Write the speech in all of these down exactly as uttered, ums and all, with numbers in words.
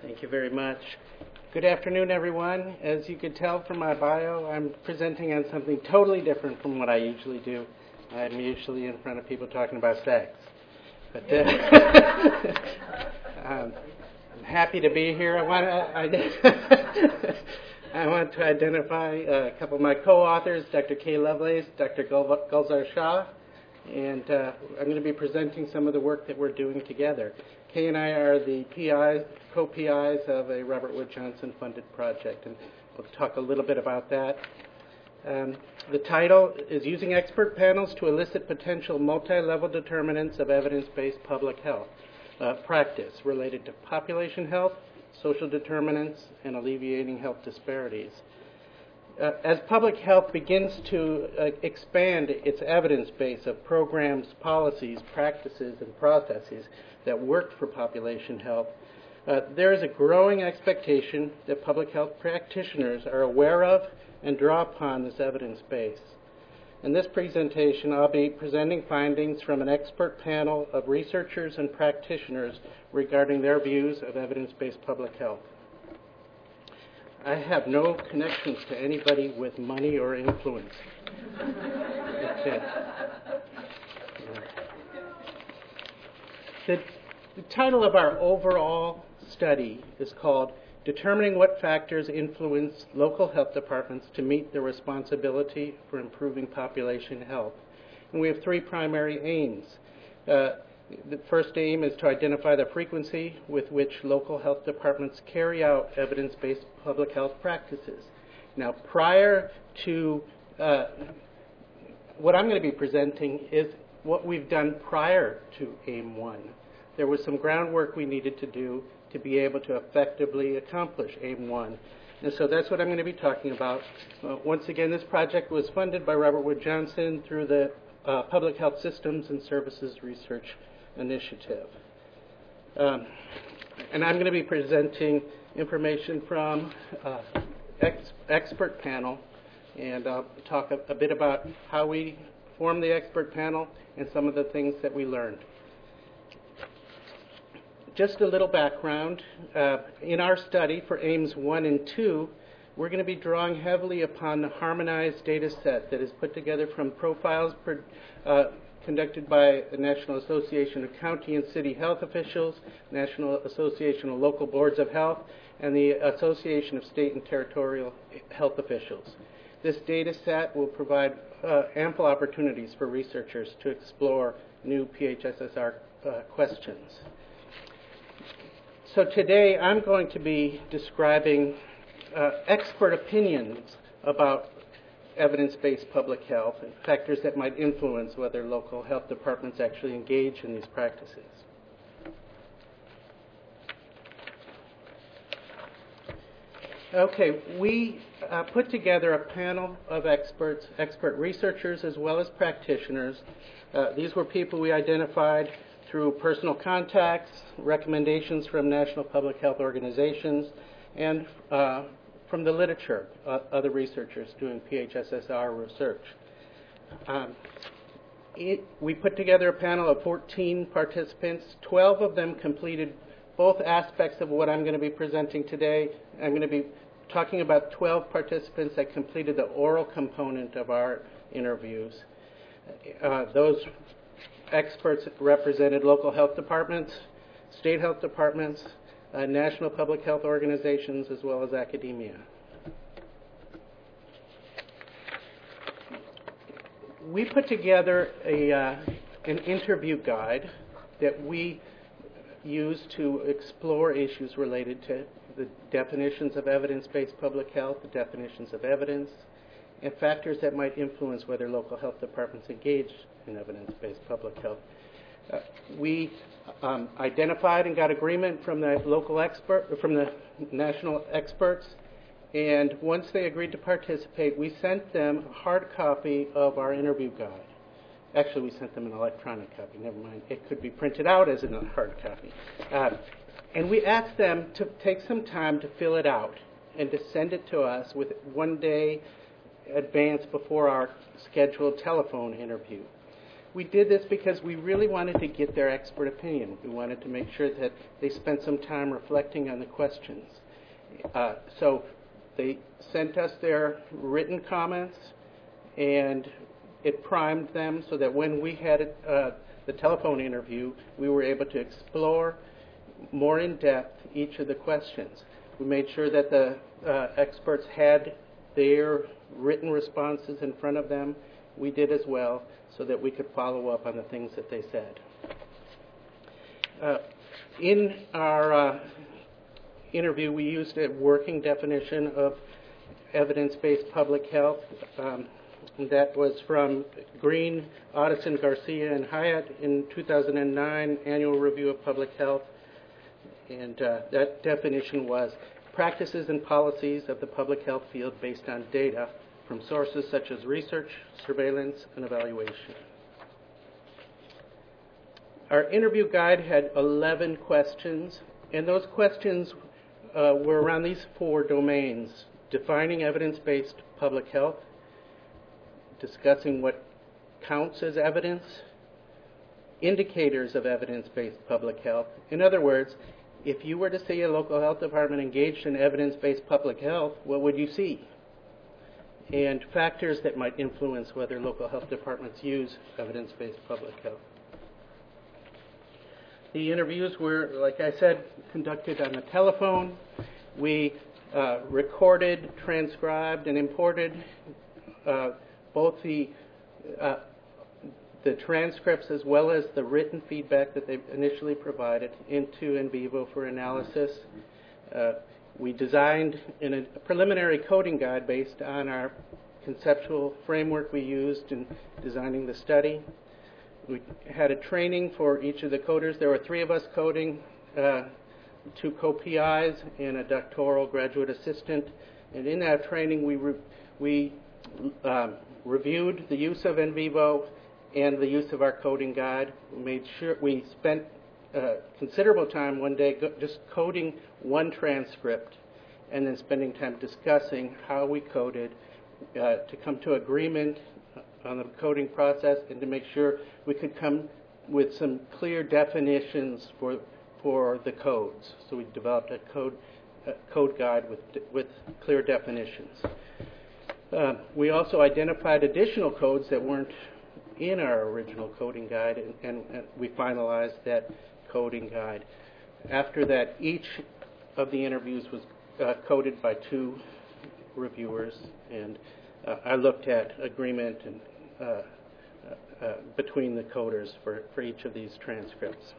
Thank you very much. Good afternoon, everyone. As you could tell from my bio, I'm presenting on something totally different from what I usually do. I'm usually in front of people talking about sex. But uh, um, I'm happy to be here. I want to, I, I want to identify a couple of my co-authors, Doctor Kay Lovelace, Doctor Gulzar Shah, and uh, I'm going to be presenting some of the work that we're doing together. Kay and I are the P Is, co-P Is of a Robert Wood Johnson funded project, and we'll talk a little bit about that. Um, the title is Using Expert Panels to Elicit Potential Multi-Level Determinants of Evidence-Based Public Health uh, Practice Related to Population Health, Social Determinants, and Alleviating Health Disparities. Uh, as public health begins to uh, expand its evidence base of programs, policies, practices, and processes that work for population health, uh, there is a growing expectation that public health practitioners are aware of and draw upon this evidence base. In this presentation, I'll be presenting findings from an expert panel of researchers and practitioners regarding their views of evidence-based public health. I have no connections to anybody with money or influence. That's it. The, the title of our overall study is called Determining What Factors Influence Local Health Departments to Meet Their Responsibility for Improving Population Health. And we have three primary aims. Uh, the first aim is to identify the frequency with which local health departments carry out evidence-based public health practices. Now, prior to uh, what I'm going to be presenting is what we've done prior to AIM one. There was some groundwork we needed to do to be able to effectively accomplish AIM one. And so that's what I'm going to be talking about. Uh, once again, this project was funded by Robert Wood Johnson through the uh, Public Health Systems and Services Research Initiative. Um, and I'm going to be presenting information from uh, ex- expert panel, and I'll talk a, a bit about how we formed the expert panel and some of the things that we learned. Just a little background. Uh, in our study for AIMS one and two, we're going to be drawing heavily upon the harmonized data set that is put together from profiles per, uh, conducted by the National Association of County and City Health Officials, National Association of Local Boards of Health, and the Association of State and Territorial Health Officials. This data set will provide uh, ample opportunities for researchers to explore new P H S S R uh, questions. So today I'm going to be describing uh, expert opinions about evidence-based public health and factors that might influence whether local health departments actually engage in these practices. Okay, we uh, put together a panel of experts, expert researchers as well as practitioners. Uh, these were people we identified through personal contacts, recommendations from national public health organizations, and uh, from the literature, uh, other researchers doing P H S S R research. Um, it, we put together a panel of fourteen participants. twelve of them completed both aspects of what I'm going to be presenting today. I'm going to be talking about twelve participants that completed the oral component of our interviews. Uh, those experts represented local health departments, state health departments, uh, national public health organizations, as well as academia. We put together a, uh, an interview guide that we use to explore issues related to the definitions of evidence-based public health, the definitions of evidence, and factors that might influence whether local health departments engage in evidence-based public health. Uh, we um, identified and got agreement from the local expert, from the national experts, and once they agreed to participate, we sent them a hard copy of our interview guide. Actually, we sent them an electronic copy. Never mind. It could be printed out as a hard copy. Uh, and we asked them to take some time to fill it out and to send it to us with one day advance before our scheduled telephone interview. we did this because we really wanted to get their expert opinion. We wanted to make sure that they spent some time reflecting on the questions. Uh, so they sent us their written comments, and it primed them so that when we had uh, the telephone interview, we were able to explore more in depth each of the questions. We made sure that the uh, experts had their written responses in front of them. We did as well, so that we could follow up on the things that they said. Uh, in our uh, interview, we used a working definition of evidence-based public health. Um, and that was from Green, Otteson, Garcia, and Hyatt in two thousand nine Annual Review of Public Health. And uh, that definition was practices and policies of the public health field based on data from sources such as research, surveillance, and evaluation. Our interview guide had eleven questions, and those questions uh, were around these four domains: defining evidence-based public health, discussing what counts as evidence, indicators of evidence-based public health. In other words, if you were to see a local health department engaged in evidence-based public health, what would you see? And factors that might influence whether local health departments use evidence-based public health. The interviews were, like I said, conducted on the telephone. We uh, recorded, transcribed, and imported uh, both the uh, the transcripts as well as the written feedback that they initially provided into NVivo for analysis. Uh, we designed in a preliminary coding guide based on our conceptual framework we used in designing the study. We had a training for each of the coders. There were three of us coding, uh, two co-P Is and a doctoral graduate assistant. And in that training, we re- we um, reviewed the use of NVivo and the use of our coding guide. We made sure we spent uh, considerable time one day go- just coding one transcript and then spending time discussing how we coded uh, to come to agreement on the coding process and to make sure we could come with some clear definitions for for the codes. So we developed a code a code guide with with clear definitions. Uh, we also identified additional codes that weren't in our original coding guide, and, and, and we finalized that coding guide. After that, each of the interviews was uh, coded by two reviewers, and uh, I looked at agreement and uh, uh, uh, between the coders for, for each of these transcripts.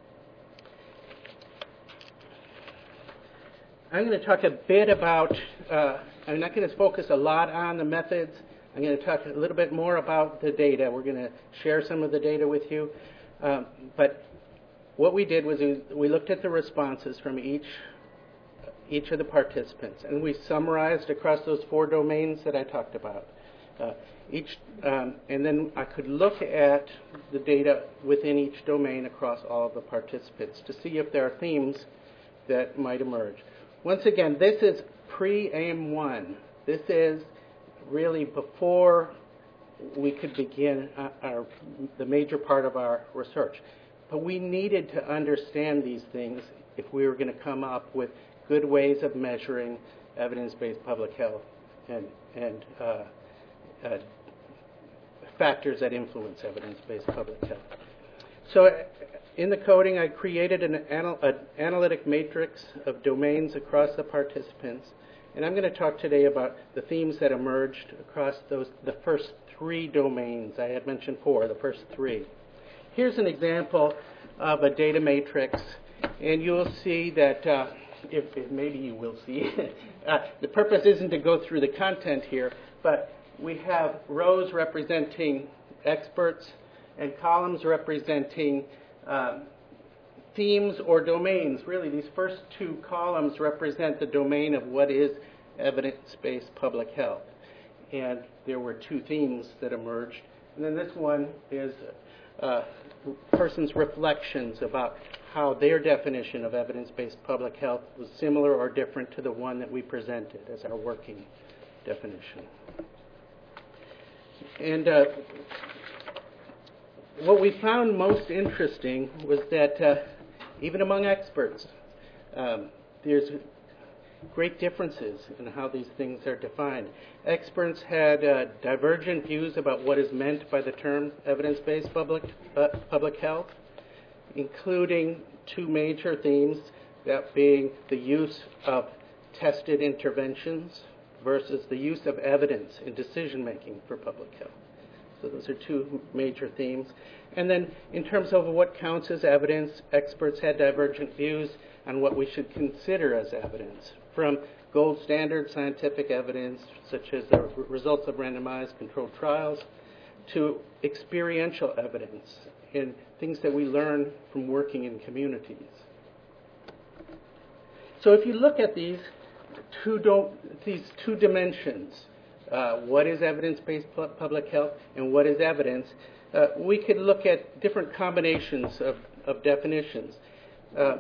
I'm going to talk a bit about, uh, I'm not going to focus a lot on the methods. I'm going to talk a little bit more about the data. We're going to share some of the data with you. Um, but what we did was we looked at the responses from each each of the participants, and we summarized across those four domains that I talked about. Uh, each, um, and then I could look at the data within each domain across all of the participants to see if there are themes that might emerge. Once again, this is pre-AIM one. This is really before we could begin our, our, the major part of our research. But we needed to understand these things if we were going to come up with good ways of measuring evidence-based public health and, and uh, uh, factors that influence evidence-based public health. So in the coding, I created an, anal- an analytic matrix of domains across the participants. And I'm going to talk today about the themes that emerged across those the first three domains. I had mentioned four, the first three. Here's an example of a data matrix, and you'll see that, uh, if, if maybe you will see, uh, the purpose isn't to go through the content here, but we have rows representing experts and columns representing uh, themes or domains. Really, these first two columns represent the domain of what is evidence-based public health. And there were two themes that emerged. And then this one is uh, persons' reflections about how their definition of evidence-based public health was similar or different to the one that we presented as our working definition. And uh, what we found most interesting was that uh, even among experts, um, there's great differences in how these things are defined. Experts had uh, divergent views about what is meant by the term evidence-based public, uh, public health, including two major themes, that being the use of tested interventions versus the use of evidence in decision-making for public health. So those are two major themes. And then in terms of what counts as evidence, experts had divergent views on what we should consider as evidence, from gold standard scientific evidence, such as the results of randomized controlled trials, to experiential evidence and things that we learn from working in communities. So if you look at these two, do- these two dimensions, uh, what is evidence-based pu- public health and what is evidence, uh, we could look at different combinations of, of definitions. Uh,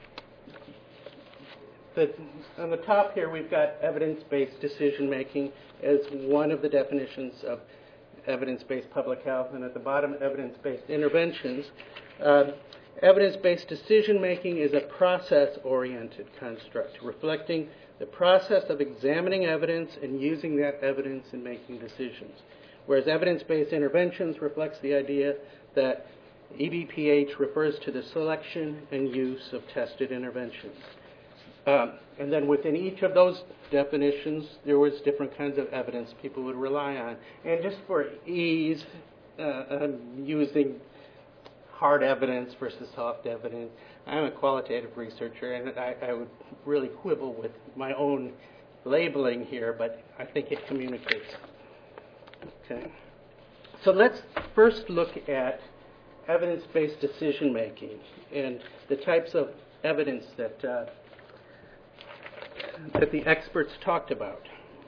the, on the top here, we've got evidence-based decision-making as one of the definitions of evidence-based public health, and at the bottom, evidence-based interventions. Uh, evidence-based decision-making is a process-oriented construct, reflecting the process of examining evidence and using that evidence in making decisions. Whereas evidence-based interventions reflects the idea that E B P H refers to the selection and use of tested interventions. Um, and then within each of those definitions, there was different kinds of evidence people would rely on. And just for ease, uh, I'm using hard evidence versus soft evidence. I'm a qualitative researcher, and I, I would really quibble with my own labeling here, but I think it communicates. Okay. So let's first look at evidence-based decision-making and the types of evidence that uh, that the experts talked about.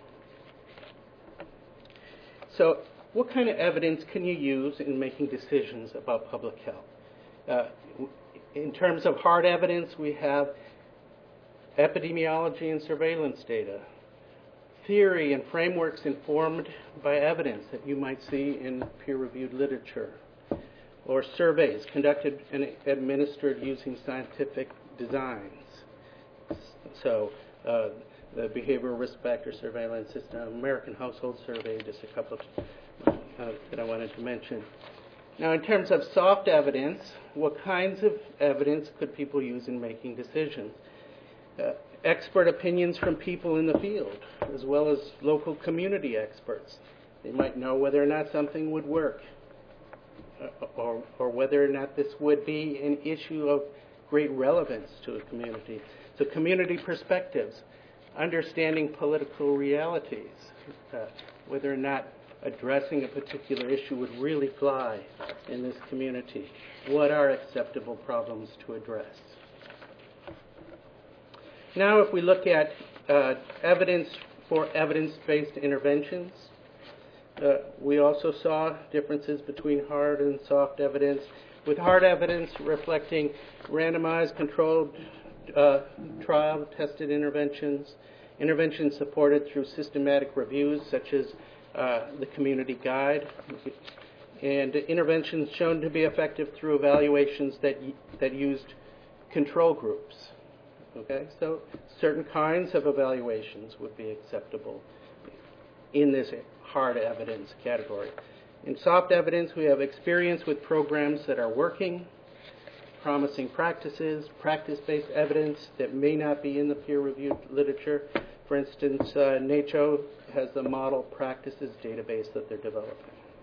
So what kind of evidence can you use in making decisions about public health? Uh, in terms of hard evidence, we have epidemiology and surveillance data, theory and frameworks informed by evidence that you might see in peer-reviewed literature, or surveys conducted and administered using scientific designs. So uh, the Behavioral Risk Factor Surveillance System, American Household Survey, just a couple of, uh, that I wanted to mention. Now, in terms of soft evidence, what kinds of evidence could people use in making decisions? Uh, expert opinions from people in the field, as well as local community experts. They might know whether or not something would work, uh, or, or whether or not this would be an issue of great relevance to a community. So community perspectives, understanding political realities, uh, whether or not addressing a particular issue would really fly in this community. What are acceptable problems to address? Now, if we look at uh, evidence for evidence-based interventions, uh, we also saw differences between hard and soft evidence, with hard evidence reflecting randomized, controlled uh, trial tested interventions, interventions supported through systematic reviews such as uh, the Community Guide, and interventions shown to be effective through evaluations that that used control groups. Okay, so certain kinds of evaluations would be acceptable in this hard evidence category. In soft evidence, we have experience with programs that are working, promising practices, practice-based evidence that may not be in the peer-reviewed literature. For instance, uh, NACCHO has the model practices database that they're developing.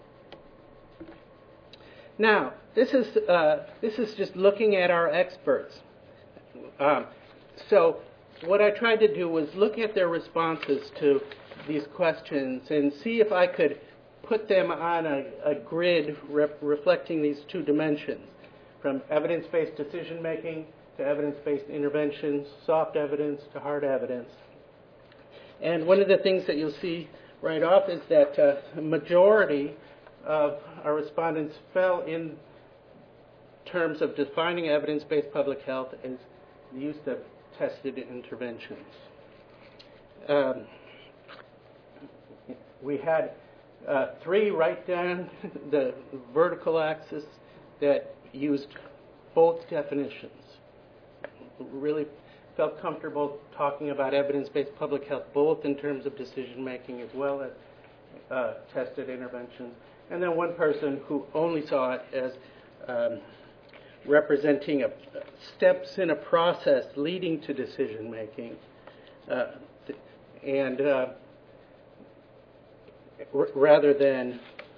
Now, this is uh, this is just looking at our experts. Um, so what I tried to do was look at their responses to these questions and see if I could put them on a, a grid rep- reflecting these two dimensions, from evidence-based decision-making to evidence-based interventions, soft evidence to hard evidence. And one of the things that you'll see right off is that uh, a majority of our respondents fell in terms of defining evidence-based public health as the use of tested interventions. Um, we had Uh, three right down the vertical axis that used both definitions. Really felt comfortable talking about evidence-based public health, both in terms of decision-making as well as uh, tested interventions. And then one person who only saw it as um, representing a, steps in a process leading to decision-making. Uh, and uh, r- rather than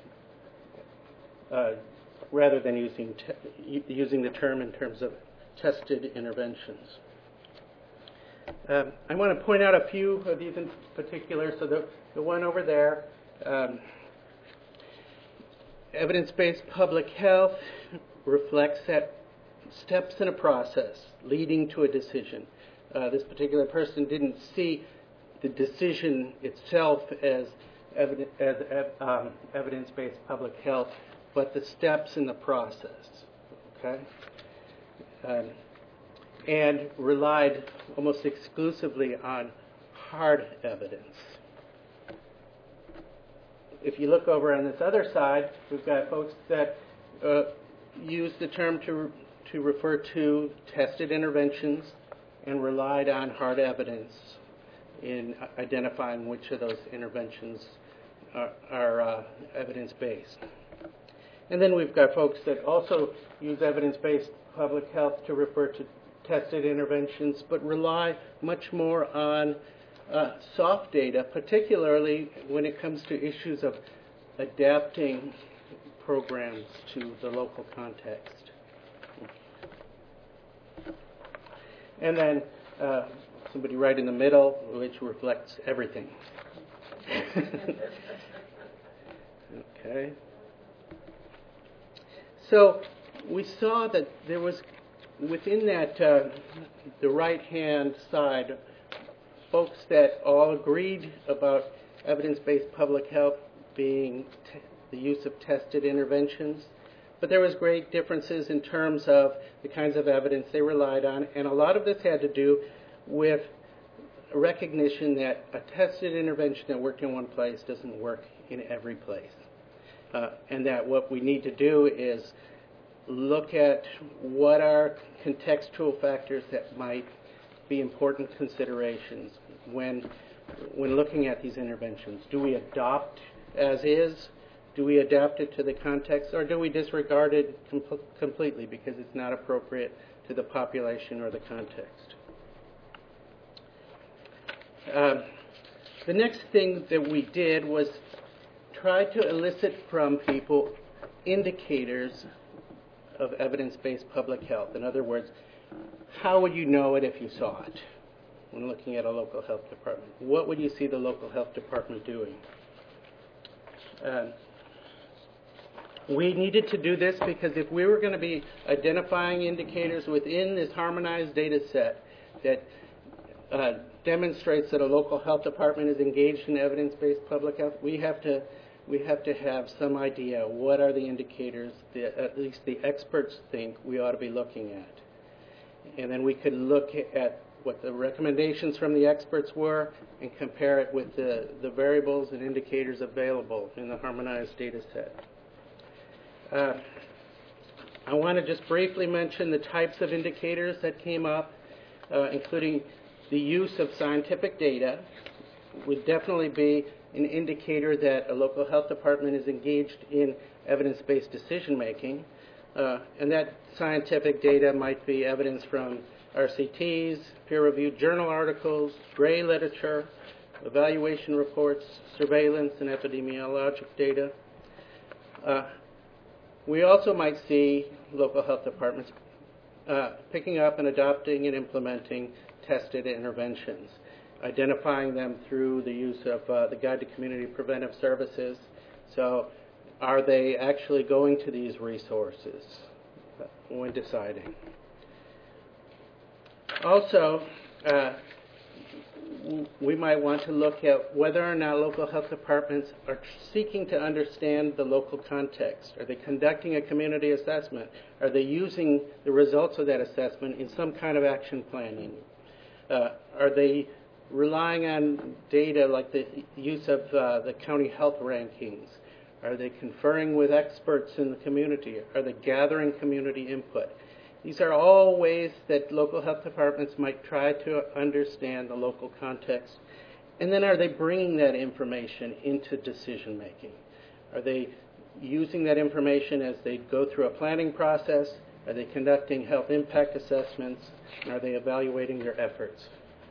uh, rather than using te- using the term in terms of tested interventions. Um, I want to point out a few of these in particular. So the, the one over there, um, evidence-based public health reflects that steps in a process leading to a decision. Uh, this particular person didn't see the decision itself as, eviden- as um, evidence-based public health, but the steps in the process. Okay, um, and relied almost exclusively on hard evidence. If you look over on this other side, we've got folks that uh, use the term to to refer to tested interventions and relied on hard evidence in identifying which of those interventions are, are uh, evidence-based. And then we've got folks that also use evidence-based public health to refer to tested interventions, but rely much more on uh, soft data, particularly when it comes to issues of adapting programs to the local context. And then uh, somebody right in the middle, which reflects everything. Okay. So we saw that there was, within that, uh, the right-hand side, folks that all agreed about evidence-based public health being t- the use of tested interventions. But there was great differences in terms of the kinds of evidence they relied on, and a lot of this had to do with a recognition that a tested intervention that worked in one place doesn't work in every place. Uh, and that what we need to do is look at what are contextual factors that might be important considerations when when looking at these interventions. Do we adopt as is? Do we adapt it to the context, or do we disregard it com- completely because it's not appropriate to the population or the context? Uh, the next thing that we did was try to elicit from people indicators of evidence-based public health. In other words, how would you know it if you saw it when looking at a local health department? What would you see the local health department doing? Uh, we needed to do this because if we were going to be identifying indicators within this harmonized data set that uh, demonstrates that a local health department is engaged in evidence-based public health, we have to we have to have some idea what are the indicators that at least the experts think we ought to be looking at. And then we could look at what the recommendations from the experts were and compare it with the, the variables and indicators available in the harmonized data set. Uh, I want to just briefly mention the types of indicators that came up, uh, including the use of scientific data would definitely be an indicator that a local health department is engaged in evidence-based decision-making. Uh, and that scientific data might be evidence from R C Ts, peer-reviewed journal articles, Gray literature, evaluation reports, surveillance, and epidemiologic data. Uh, we also might see local health departments uh, picking up and adopting and implementing tested interventions, identifying them through the use of uh, the Guide to Community Preventive Services. So are they actually going to these resources when deciding? Also, uh, we might want to look at whether or not local health departments are seeking to understand the local context. Are they conducting a community assessment? Are they using the results of that assessment in some kind of action planning? Uh, are they relying on data like the use of uh, the county health rankings Are they conferring with experts in the community? Are they gathering community input? These are all ways that local health departments might try to understand the local context. And then are they bringing that information into decision making? Are they using that information as they go through a planning process? Are they conducting health impact assessments? And are they evaluating their efforts?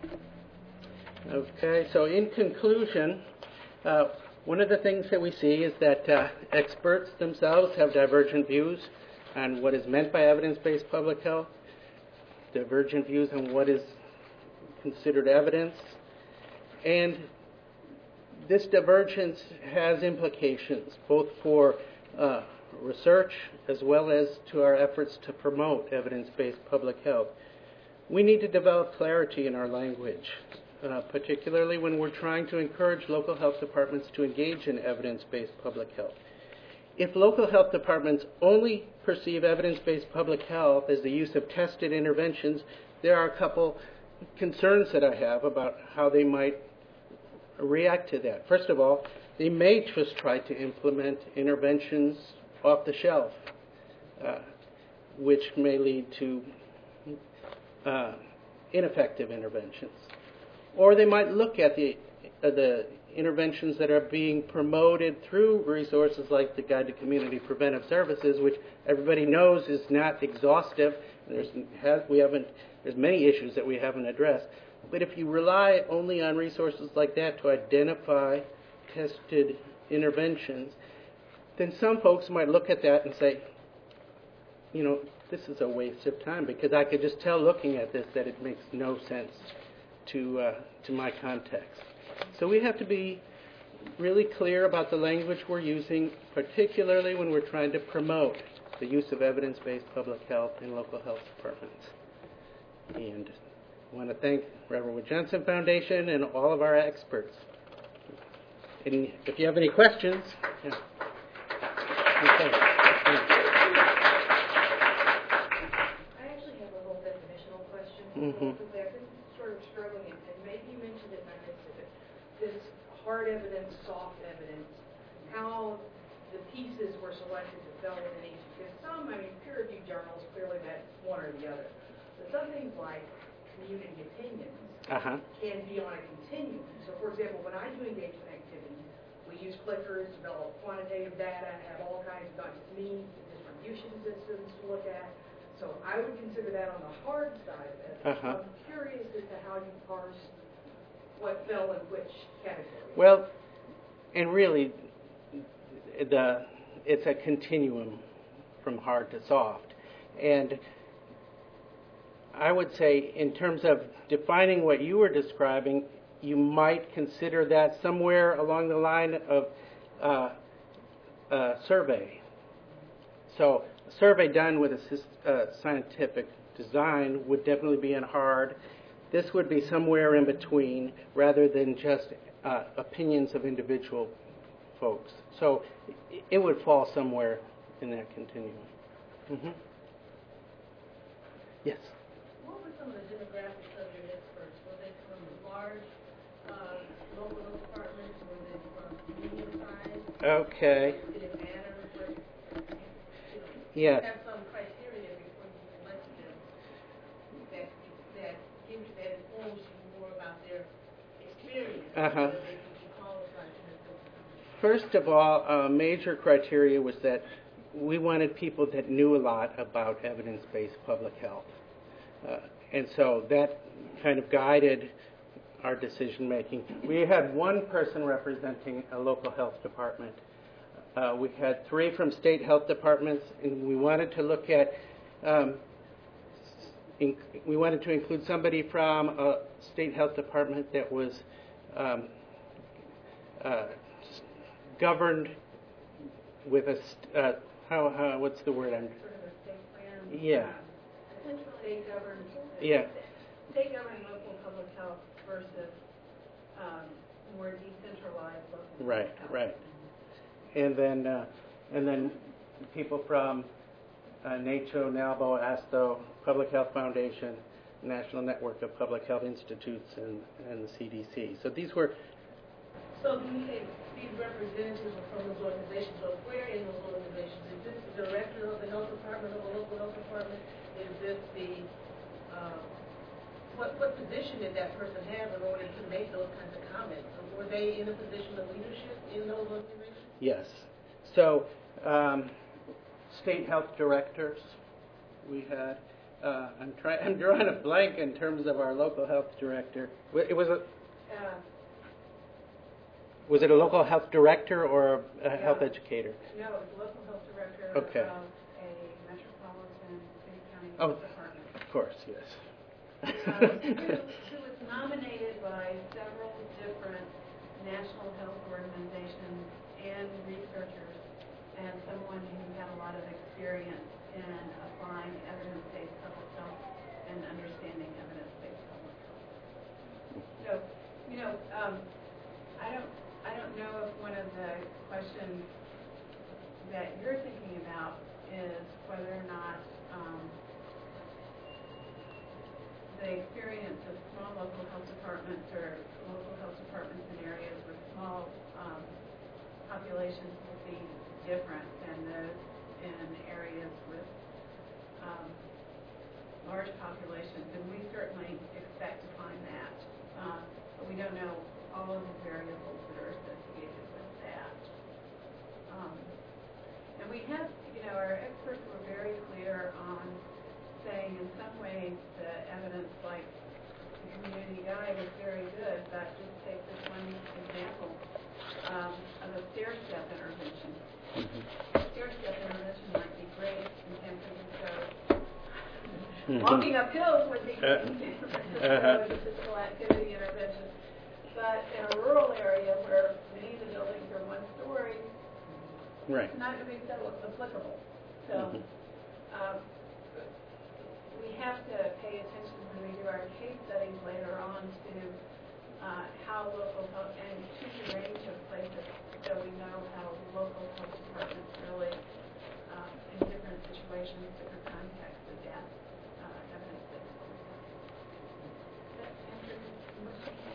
Okay, so in conclusion, uh, one of the things that we see is that uh, experts themselves have divergent views on what is meant by evidence-based public health, divergent views on what is considered evidence, and this divergence has implications both for uh, research as well as to our efforts to promote evidence-based public health. We need to develop clarity in our language, uh, particularly when we're trying to encourage local health departments to engage in evidence-based public health. If local health departments only perceive evidence-based public health as the use of tested interventions, there are a couple concerns that I have about how they might react to that. First of all, they may just try to implement interventions off the shelf, uh, which may lead to uh, ineffective interventions. Or they might look at the, uh, the interventions that are being promoted through resources like the Guide to Community Preventive Services, which everybody knows is not exhaustive. There's, has, we haven't, there's many issues that we haven't addressed. But if you rely only on resources like that to identify tested interventions, then some folks might look at that and say, you know, this is a waste of time, because I could just tell looking at this that it makes no sense to uh, to my context. So we have to be really clear about the language we're using, particularly when we're trying to promote the use of evidence-based public health in local health departments. And I want to thank Reverend Wood Johnson Foundation and all of our experts. And if you have any questions, yeah. Okay. I actually have a little definitional question. Mm-hmm. Because I've been sort of struggling, and, and maybe you mentioned it and I missed it, but this hard evidence, soft evidence, how the pieces were selected that fell within each. Because some, I mean, peer-reviewed journals clearly meant one or the other. But some things like community opinions Uh-huh. can be on a continuum. So, for example, when I do engagement activities, we use clickers, develop quantitative data, have all kinds of not just means, but distribution systems to look at. So I would consider that on the hard side of it. Uh-huh. I'm curious as to how you parse what fell in which category. Well, and really, the it's a continuum from hard to soft. And I would say, in terms of defining what you were describing, you might consider that somewhere along the line of uh, a survey. So a survey done with a uh, scientific design would definitely be in hard. This would be somewhere in between, rather than just uh, opinions of individual folks. So it would fall somewhere in that continuum. Mm-hmm. Yes? What were some of the demographics of your experts? Were they from large uh, local health departments? Were they from medium size? Okay. Did it matter? But, you know, Yes. have some criteria before you select them that that gives that informs you more about their experience. Uh-huh. So they can be qualified to this position. First of all, a major criteria was that we wanted people that knew a lot about evidence-based public health. Uh, and so that kind of guided our decision making. We had one person representing a local health department. Uh, we had three from state health departments, and we wanted to look at, um, in, we wanted to include somebody from a state health department that was um, uh, governed with a, st- uh, how, how, what's the word I'm, Sort of a state plan. yeah, State governed. yeah. State governed local public health versus um, more decentralized local Right, public health. right. And then, uh, and then people from uh, NACHO, NALBO, ASTO, Public Health Foundation, National Network of Public Health Institutes, and, and the C D C. So these were, So when you say these representatives are from those organizations, so if we're in those organizations, is this the director of the health department, of the local health department? Is this the, uh, what, what position did that person have in order to make those kinds of comments? Were they in a position of leadership in those organizations? Yes. So, um, state health directors, we had. Uh, I'm trying. I'm drawing a blank in terms of our local health director. It was a. Uh, Was it a local health director or a yeah. health educator? No, it was a local health director Okay. of a metropolitan city county Oh, health department. of course, yes. uh, who, who was nominated by several different national health organizations and researchers, and someone who had a lot of experience in applying evidence-based public health and understanding evidence-based public health. So, you know, um, I don't, I don't know if one of the questions that you're thinking about is whether or not um, the experience of small local health departments or local health departments in areas with small um, populations will be different than those in areas with um, large populations, and we certainly expect to find that, uh, but we don't know all of the variables that are associated with that. Um, and we have, you know, our experts were very clear on saying in some ways the evidence, like the community guide, is very good, but just take this one example um, of a stair-step intervention. Mm-hmm. A stair-step intervention might be great in San Francisco. Mm-hmm. Walking up hills would be great in San Francisco Uh-huh. as a physical activity intervention. But in a rural area where many of the buildings are one story, Right. it's not going to be so applicable. So Mm-hmm. um, we have to pay attention when we do our case studies later on to uh, how local health, and choose a range of places so we know how local health departments really, uh, in different situations, different contexts, adapt uh, evidence-based public health. That answers your question?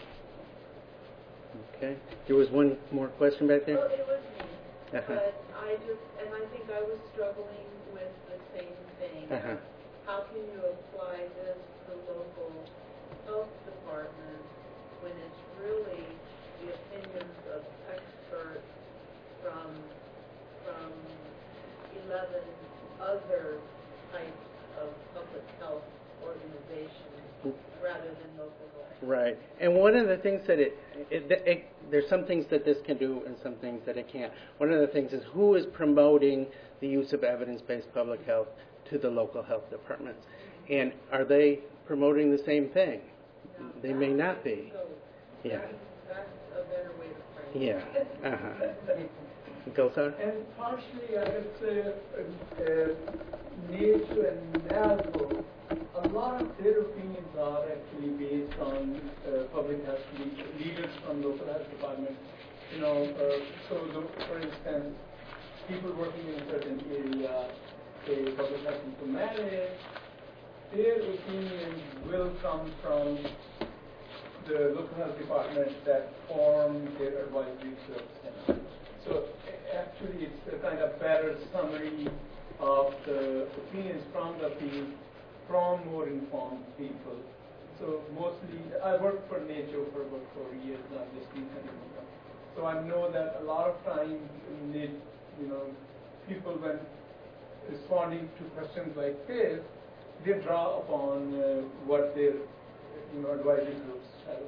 Okay. There was one more question back there. Well, it was me, Uh-huh. but I just, and I think I was struggling with the same thing. Uh-huh. How can you apply this to local health departments when it's really the opinions of experts from from eleven other types of public health organizations rather than local health? Right. And one of the things that it, it, it, there's some things that this can do and some things that it can't. One of the things is who is promoting the use of evidence-based public health to the local health departments. And are they promoting the same thing? No, They may not be. So Yeah. that's, that's a better way to frame Yeah. it. Uh-huh. Gulzar? And partially, I would say, uh, uh, Nature and NASGO, a lot of their opinions are actually based on uh, public health le- leaders from local health departments. You know, uh, so the, for instance, people working in a certain area, say public health informatics, their opinions will come from the local health departments that form their advisory groups. So actually, it's a kind of better summary of the opinions from the field, from more informed people. So mostly, I worked for Nature for about four years now, just recently. So I know that a lot of times, need, you know, people when responding to questions like this, they draw upon uh, what their, you know, advisory groups have.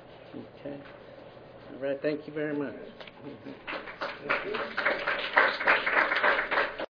Okay. All right. Thank you very much. Thank you.